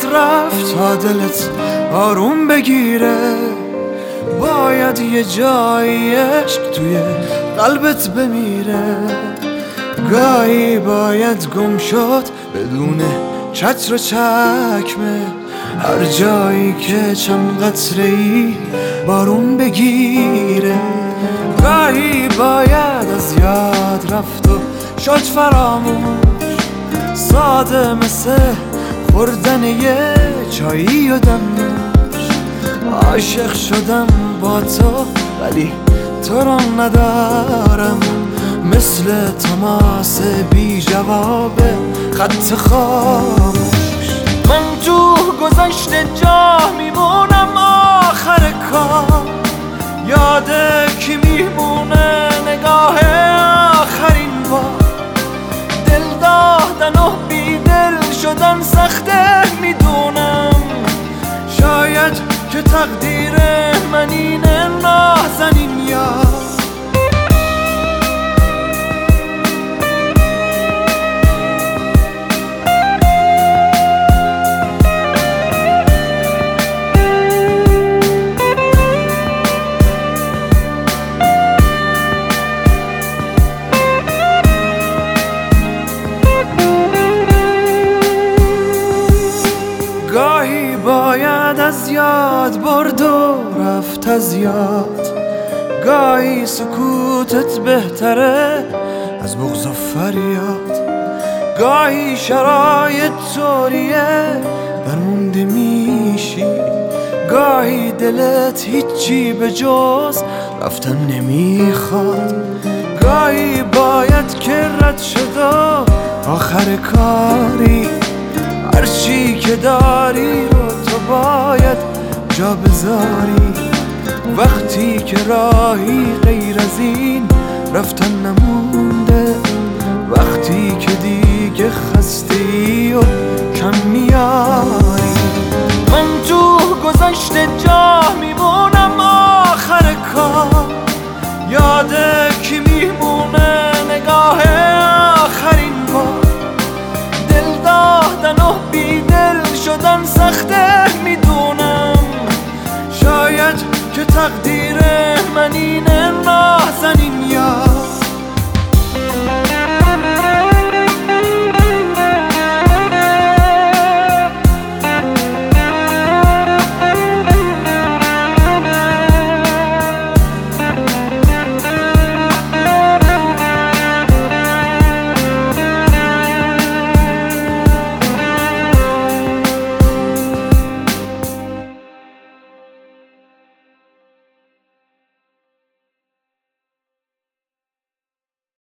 رفت تا دلت آروم بگیره. باید یه جایی عشق توی قلبت بمیره. گاهی باید گم شد بدون چتر و چکمه، هر جایی که چند قطره‌ای بارون بگیره. گاهی باید از یاد رفت و شد فراموش، ساده مثل خوردن یه چایی و دمنوش. عاشق شدم با تو ولی تو رو ندارم، مثل تماس بی جواب خط خاموش. من تو گذشته جا میمونم آخر کار، یاده کی میمونه نگاه آخرین بار. دل دادن و بی دل شدن سخته میدونم، شاید که تقدیر من اینه نازنین یار. گاهی باید از یاد برد و رفت از یاد، گاهی سکوتت بهتره از بغض و فریاد. گاهی شرایط طوریه درمونده میشی، گاهی دلت هیچی به جز رفتن نمیخواد. گاهی باید که رد شد و آخر کاری، هرچی که داری رو تو باید جا بذاری. وقتی که راهی غیر از این رفتن نمونده، وقتی که دیگه خسته‌ای و کم میاری. من تو گذشته جا میمونم آخر کار، یاده کی میمونه نگاه آخرین بار. دل دادن و بی دل شدن سخته میدونم، شاید که تقدیر من اینه نازنین یار.